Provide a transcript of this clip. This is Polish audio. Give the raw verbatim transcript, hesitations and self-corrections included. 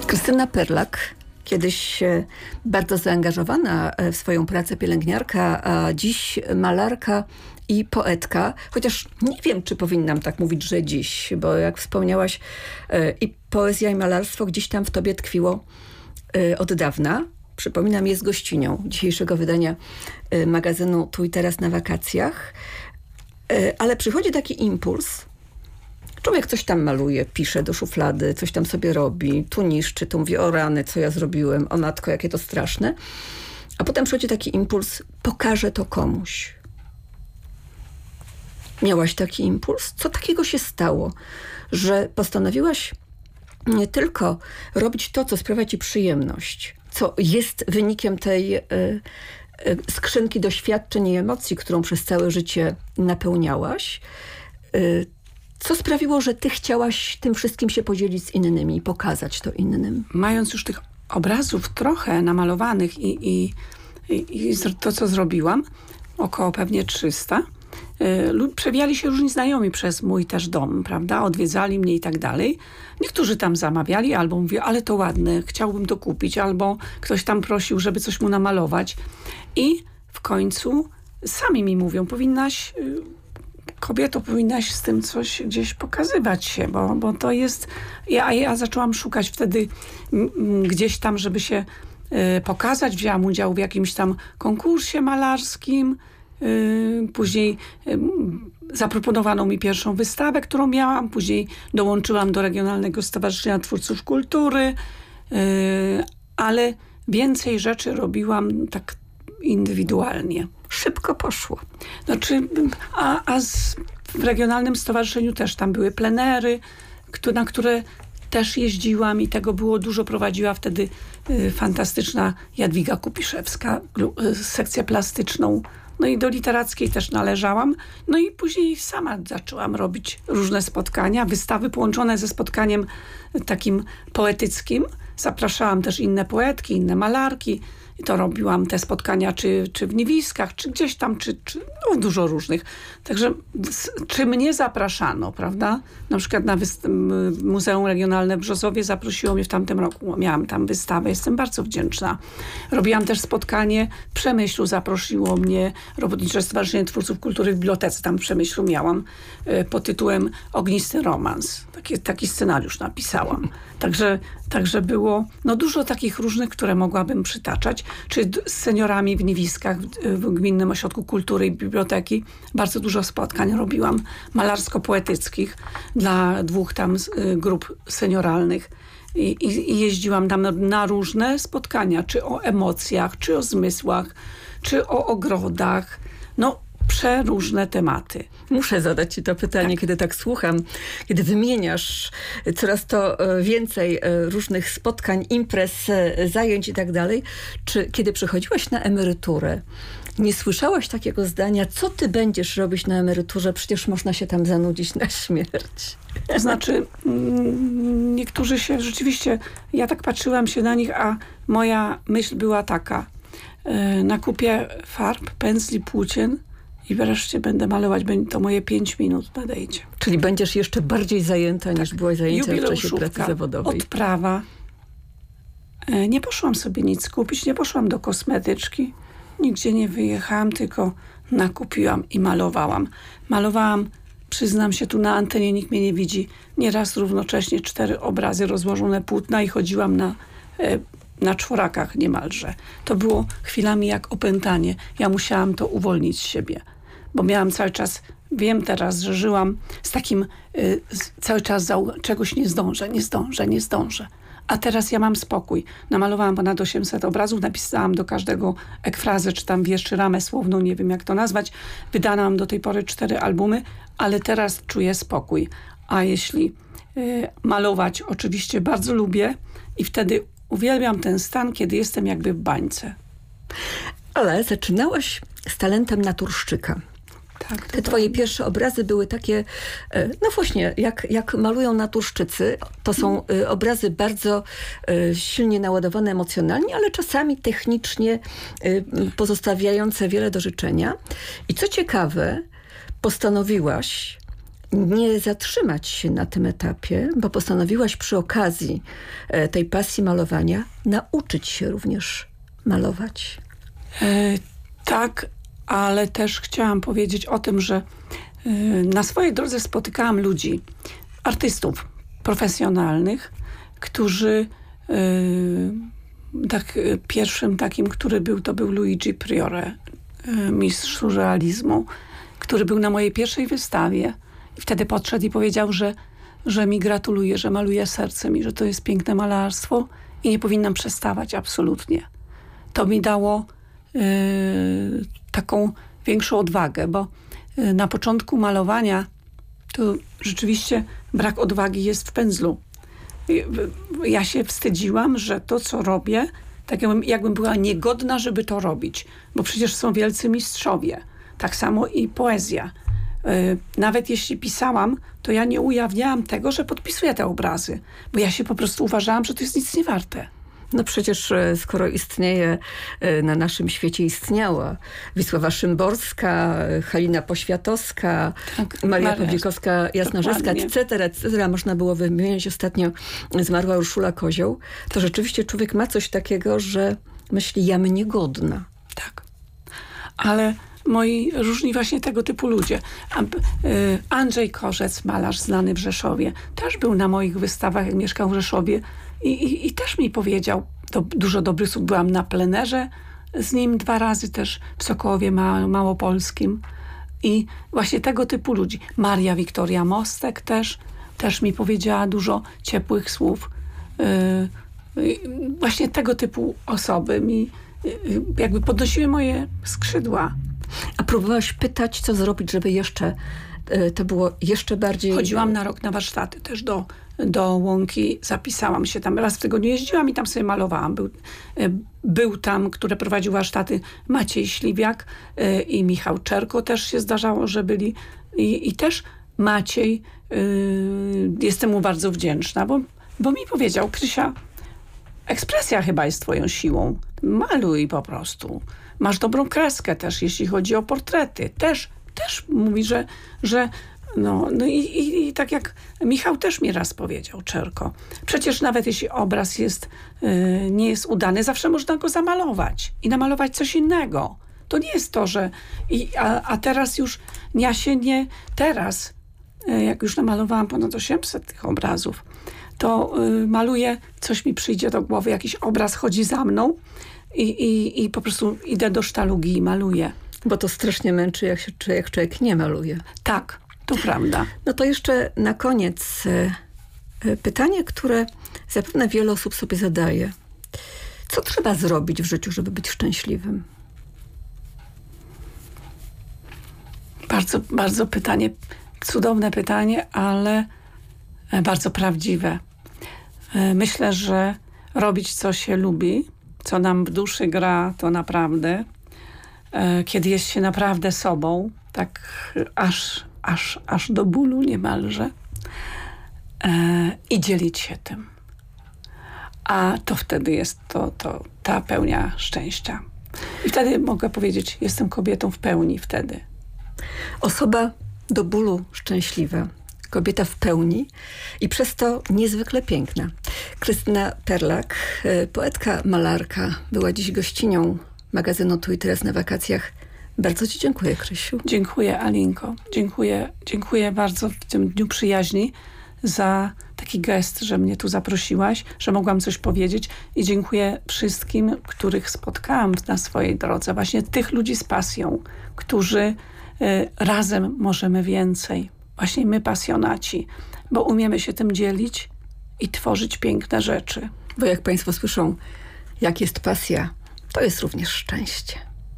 Krystyna Perlak, kiedyś bardzo zaangażowana w swoją pracę pielęgniarka, a dziś malarka i poetka. Chociaż nie wiem, czy powinnam tak mówić, że dziś, bo jak wspomniałaś, i poezja, i malarstwo gdzieś tam w tobie tkwiło od dawna. Przypominam, jest gościnią dzisiejszego wydania magazynu Tu i Teraz na wakacjach. Ale przychodzi taki impuls. Człowiek coś tam maluje, pisze do szuflady, coś tam sobie robi, tu niszczy, tu mówi, o rany, co ja zrobiłem, o matko, jakie to straszne. A potem przychodzi taki impuls, pokażę to komuś. Miałaś taki impuls? Co takiego się stało, że postanowiłaś nie tylko robić to, co sprawia ci przyjemność, co jest wynikiem tej y, y, skrzynki doświadczeń i emocji, którą przez całe życie napełniałaś, y, co sprawiło, że ty chciałaś tym wszystkim się podzielić z innymi i pokazać to innym? Mając już tych obrazów trochę namalowanych i, i, i, i to, co zrobiłam, około pewnie trzysta, yy, przewijali się różni znajomi przez mój też dom, prawda? Odwiedzali mnie i tak dalej. Niektórzy tam zamawiali, albo mówią, ale to ładne, chciałbym to kupić, albo ktoś tam prosił, żeby coś mu namalować. I w końcu sami mi mówią, powinnaś... Yy, Kobieto, powinnaś z tym coś gdzieś pokazywać się, bo, bo to jest... Ja, ja zaczęłam szukać wtedy m, m, gdzieś tam, żeby się y, pokazać. Wzięłam udział w jakimś tam konkursie malarskim. Y, później y, zaproponowano mi pierwszą wystawę, którą miałam. Później dołączyłam do Regionalnego Stowarzyszenia Twórców Kultury. Y, ale więcej rzeczy robiłam tak indywidualnie. Szybko poszło. Znaczy, a, a z, w Regionalnym Stowarzyszeniu też tam były plenery, kto, na które też jeździłam i tego było dużo. Prowadziła wtedy y, fantastyczna Jadwiga Kupiszewska, y, sekcję plastyczną. No i do literackiej też należałam. No i później sama zaczęłam robić różne spotkania, wystawy połączone ze spotkaniem takim poetyckim. Zapraszałam też inne poetki, inne malarki. I to robiłam te spotkania czy, czy w Niwiskach, czy gdzieś tam, czy, czy no dużo różnych. Także czy mnie zapraszano, prawda? Na przykład na Muzeum Regionalne w Brzozowie zaprosiło mnie w tamtym roku. Miałam tam wystawę, jestem bardzo wdzięczna. Robiłam też spotkanie w Przemyślu, zaprosiło mnie Robotnicze Stowarzyszenie Twórców Kultury w Bibliotece. Tam w Przemyślu miałam y, pod tytułem Ognisty romans. Taki, taki scenariusz napisałam. Także, także było no, dużo takich różnych, które mogłabym przytaczać. Czy z seniorami w Niwiskach, w, w Gminnym Ośrodku Kultury i Biblioteki. Bardzo dużo spotkań robiłam malarsko-poetyckich dla dwóch tam y, grup senioralnych. I, i, I jeździłam tam na, na różne spotkania, czy o emocjach, czy o zmysłach, czy o ogrodach. No, przeróżne tematy. Muszę zadać ci to pytanie, tak. Kiedy tak słucham, kiedy wymieniasz coraz to więcej różnych spotkań, imprez, zajęć i tak dalej. Czy kiedy przychodziłaś na emeryturę, nie słyszałaś takiego zdania, co ty będziesz robić na emeryturze? Przecież można się tam zanudzić na śmierć. To znaczy, niektórzy się rzeczywiście, ja tak patrzyłam się na nich, a moja myśl była taka. Nakupię farb, pędzli, płócien, i wreszcie będę malować, to moje pięć minut nadejdzie. Czyli będziesz jeszcze bardziej zajęta, tak, niż byłaś zajęta w czasie pracy zawodowej. Odprawa. Nie poszłam sobie nic kupić, nie poszłam do kosmetyczki. Nigdzie nie wyjechałam, tylko nakupiłam i malowałam. Malowałam, przyznam się, tu na antenie nikt mnie nie widzi. Nieraz równocześnie cztery obrazy, rozłożone płótna i chodziłam na... na czworakach niemalże. To było chwilami jak opętanie. Ja musiałam to uwolnić z siebie. Bo miałam cały czas, wiem teraz, że żyłam z takim y, z, cały czas za, czegoś nie zdążę, nie zdążę, nie zdążę. A teraz ja mam spokój. Namalowałam ponad osiemset obrazów, napisałam do każdego ekfrazę, czy tam wiersz, czy ramę słowną, nie wiem jak to nazwać. Wydałam do tej pory cztery albumy, ale teraz czuję spokój. A jeśli y, malować, oczywiście bardzo lubię i wtedy uwielbiam ten stan, kiedy jestem jakby w bańce. Ale zaczynałaś z talentem naturszczyka. Tak, Te twoje pierwsze obrazy były takie, no właśnie, jak, jak malują naturszczycy. To są obrazy bardzo silnie naładowane emocjonalnie, ale czasami technicznie pozostawiające wiele do życzenia. I co ciekawe, postanowiłaś nie zatrzymać się na tym etapie, bo postanowiłaś przy okazji tej pasji malowania nauczyć się również malować. E, tak, ale też chciałam powiedzieć o tym, że e, na swojej drodze spotykałam ludzi, artystów profesjonalnych, którzy e, tak, pierwszym takim, który był, to był Luigi Priore, e, mistrz surrealizmu, który był na mojej pierwszej wystawie i wtedy podszedł i powiedział, że, że mi gratuluje, że maluje sercem i że to jest piękne malarstwo i nie powinnam przestawać absolutnie. To mi dało y, taką większą odwagę, bo y, na początku malowania to rzeczywiście brak odwagi jest w pędzlu. Y, y, ja się wstydziłam, że to, co robię, tak jakbym, jakbym była niegodna, żeby to robić, bo przecież są wielcy mistrzowie. Tak samo i poezja. Yy, nawet jeśli pisałam, to ja nie ujawniałam tego, że podpisuję te obrazy, bo ja się po prostu uważałam, że to jest nic nie warte. No przecież skoro istnieje, na naszym świecie istniała Wisława Szymborska, Halina Poświatowska, tak, Maria Pawlikowska, Jasnorzewska, et cetera, et cetera. Można było wymieniać. Ostatnio zmarła Urszula Kozioł. To rzeczywiście człowiek ma coś takiego, że myśli, ja mnie niegodna. Tak. Ale moi różni właśnie tego typu ludzie. Andrzej Korzec, malarz znany w Rzeszowie, też był na moich wystawach, jak mieszkał w Rzeszowie i, i, i też mi powiedział, to dużo dobrych słów. Byłam na plenerze z nim dwa razy też w Sokołowie Ma- Małopolskim i właśnie tego typu ludzi. Maria Wiktoria Mostek też, też mi powiedziała dużo ciepłych słów. Yy, właśnie tego typu osoby mi yy, jakby podnosiły moje skrzydła. A próbowałaś pytać, co zrobić, żeby jeszcze to było jeszcze bardziej... Chodziłam na rok na warsztaty też do, do Łąki, zapisałam się tam. Raz w tygodniu jeździłam i tam sobie malowałam. Był, był tam, który prowadził warsztaty, Maciej Śliwiak i Michał Czerko też się zdarzało, że byli. I, i też Maciej, yy, jestem mu bardzo wdzięczna, bo, bo mi powiedział, Krysia, ekspresja chyba jest twoją siłą. Maluj po prostu. Masz dobrą kreskę też, jeśli chodzi o portrety. Też, też mówi, że, że no, no i, i, i tak jak Michał też mi raz powiedział, Czerko, przecież nawet jeśli obraz jest, yy, nie jest udany, zawsze można go zamalować i namalować coś innego. To nie jest to, że... I, a, a teraz już, ja się nie... Teraz, yy, jak już namalowałam ponad osiemset tych obrazów, to yy, maluję, coś mi przyjdzie do głowy, jakiś obraz chodzi za mną, I, i, i po prostu idę do sztalugi i maluję. Bo to strasznie męczy, jak się jak człowiek nie maluje. Tak, to prawda. No to jeszcze na koniec y, pytanie, które zapewne wiele osób sobie zadaje. Co trzeba zrobić w życiu, żeby być szczęśliwym? Bardzo, bardzo pytanie, cudowne pytanie, ale bardzo prawdziwe. Myślę, że robić, co się lubi, co nam w duszy gra, to naprawdę, e, kiedy jest się naprawdę sobą, tak aż, aż, aż do bólu niemalże, e, i dzielić się tym. A to wtedy jest to, to, ta pełnia szczęścia. I wtedy mogę powiedzieć, jestem kobietą w pełni wtedy. Osoba do bólu szczęśliwa. Kobieta w pełni i przez to niezwykle piękna. Krystyna Terlak, poetka, malarka, była dziś gościnią magazynu Tu i Teraz na wakacjach. Bardzo ci dziękuję, Krysiu. Dziękuję, Alinko. Dziękuję, dziękuję bardzo w tym Dniu Przyjaźni za taki gest, że mnie tu zaprosiłaś, że mogłam coś powiedzieć i dziękuję wszystkim, których spotkałam na swojej drodze. Właśnie tych ludzi z pasją, którzy y, razem możemy więcej. Właśnie my pasjonaci, bo umiemy się tym dzielić i tworzyć piękne rzeczy. Bo jak państwo słyszą, jak jest pasja, to jest również szczęście.